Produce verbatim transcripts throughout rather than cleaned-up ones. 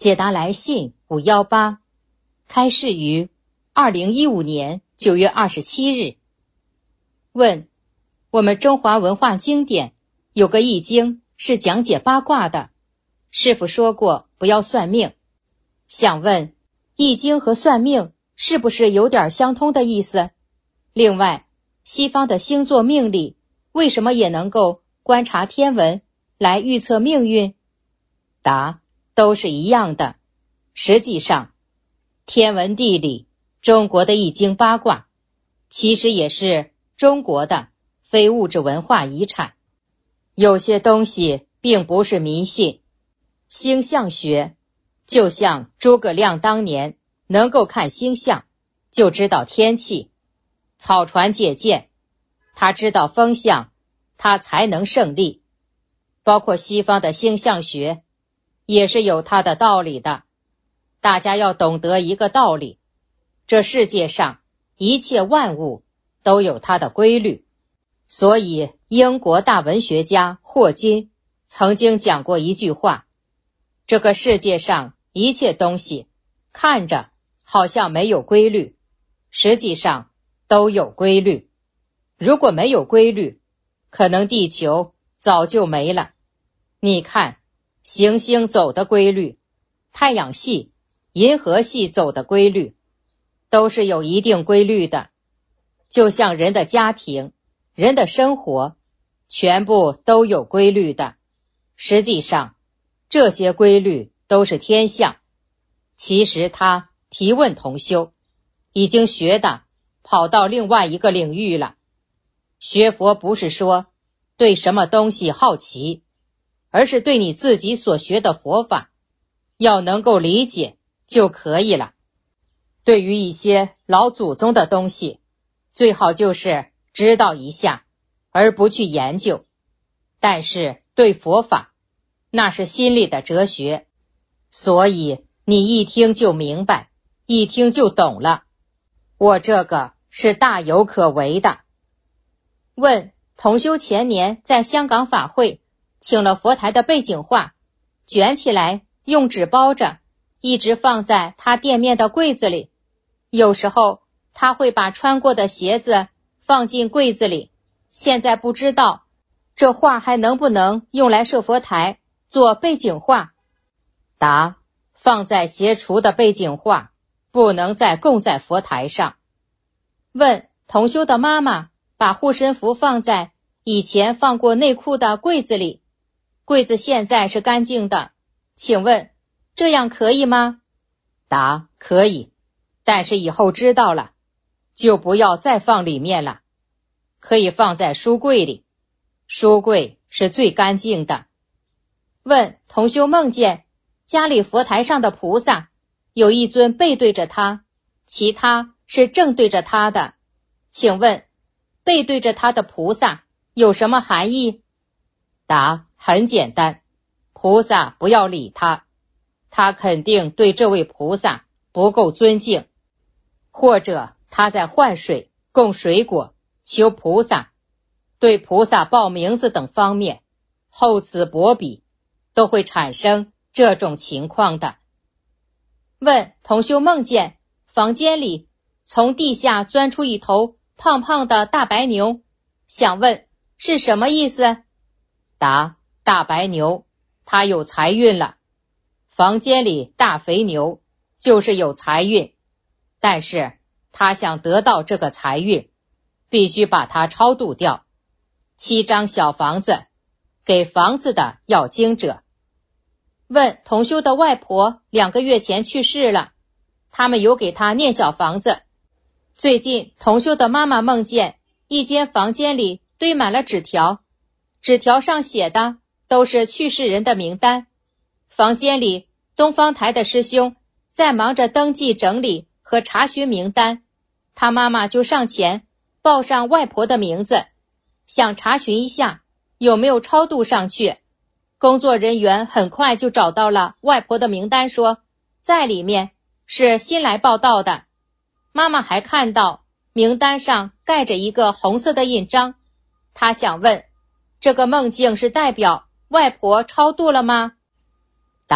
解答来信五一八，开示于二零一五年九月二十七日。问：我们中华文化经典有个易经是讲解八卦的，师父说过不要算命，想问易经和算命是不是有点相通的意思？另外，西方的星座命理为什么也能够观察天文来预测命运？答：都是一样的。实际上，天文地理、中国的易经八卦，其实也是中国的非物质文化遗产。有些东西并不是迷信，星象学就像诸葛亮当年能够看星象就知道天气，草船借箭，他知道风向，他才能胜利。包括西方的星象学也是有它的道理的。大家要懂得一个道理，这世界上一切万物都有它的规律。所以英国大文学家霍金曾经讲过一句话，这个世界上一切东西看着好像没有规律，实际上都有规律。如果没有规律，可能地球早就没了。你看行星走的规律，太阳系、银河系走的规律，都是有一定规律的。就像人的家庭、人的生活，全部都有规律的。实际上，这些规律都是天象。其实他提问同修，已经学的跑到另外一个领域了。学佛不是说对什么东西好奇，而是对你自己所学的佛法要能够理解就可以了。对于一些老祖宗的东西，最好就是知道一下，而不去研究。但是对佛法，那是心里的哲学，所以你一听就明白，一听就懂了。我这个是大有可为的。问：同修前年在香港法会请了佛台的背景画，卷起来用纸包着，一直放在他店面的柜子里。有时候他会把穿过的鞋子放进柜子里，现在不知道这画还能不能用来设佛台做背景画？答：放在鞋橱的背景画不能再供在佛台上。问：同修的妈妈把护身符放在以前放过内裤的柜子里，柜子现在是干净的，请问这样可以吗？答：可以，但是以后知道了就不要再放里面了，可以放在书柜里，书柜是最干净的。问：同修梦见家里佛台上的菩萨有一尊背对着他，其他是正对着他的，请问背对着他的菩萨有什么含义？答：很简单，菩萨不要理他，他肯定对这位菩萨不够尊敬，或者他在换水、供水果、求菩萨，对菩萨报名字等方面，厚此薄彼，都会产生这种情况的。问：同修梦见房间里从地下钻出一头胖胖的大白牛，想问是什么意思？答：大白牛，它有财运了。房间里大肥牛就是有财运，但是他想得到这个财运，必须把它超度掉。七张小房子给房子的要经者。问：同修的外婆两个月前去世了，他们有给她念小房子。最近同修的妈妈梦见一间房间里堆满了纸条，纸条上写的都是去世人的名单。房间里东方台的师兄在忙着登记整理和查询名单，他妈妈就上前报上外婆的名字，想查询一下有没有超度上去。工作人员很快就找到了外婆的名单，说在里面，是新来报道的。妈妈还看到名单上盖着一个红色的印章，她想问，这个梦境是代表外婆超度了吗？答：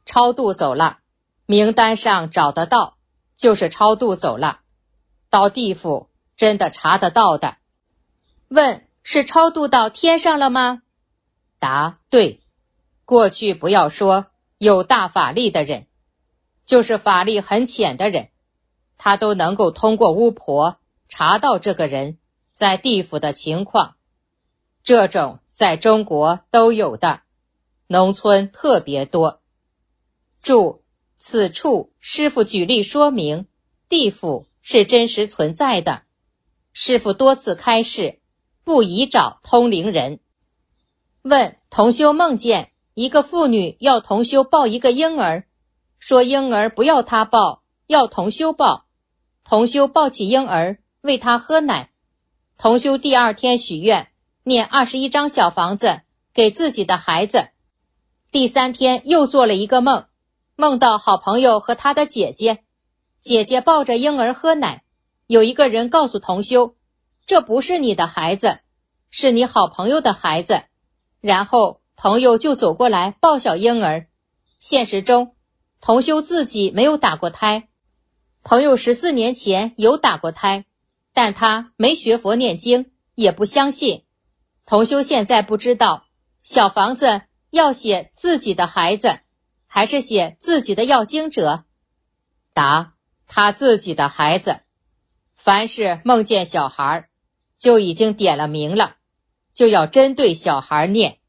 超度走了，名单上找得到，就是超度走了，到地府真的查得到的。问，是超度到天上了吗？答，对。过去不要说有大法力的人，就是法力很浅的人，他都能够通过巫婆查到这个人在地府的情况。这种在中国都有的，农村特别多。注：此处师父举例说明，地府是真实存在的。师父多次开示，不宜找通灵人。问，同修梦见一个妇女要同修抱一个婴儿，说婴儿不要他抱，要同修抱。同修抱起婴儿，喂他喝奶。同修第二天许愿，念二十一张小房子给自己的孩子。第三天又做了一个梦，梦到好朋友和他的姐姐，姐姐抱着婴儿喝奶，有一个人告诉同修，这不是你的孩子，是你好朋友的孩子。然后朋友就走过来抱小婴儿。现实中同修自己没有打过胎，朋友十四年前有打过胎，但他没学佛念经，也不相信。同修现在不知道小房子要写自己的孩子，还是写自己的要经者？答，他自己的孩子。凡是梦见小孩，就已经点了名了，就要针对小孩念。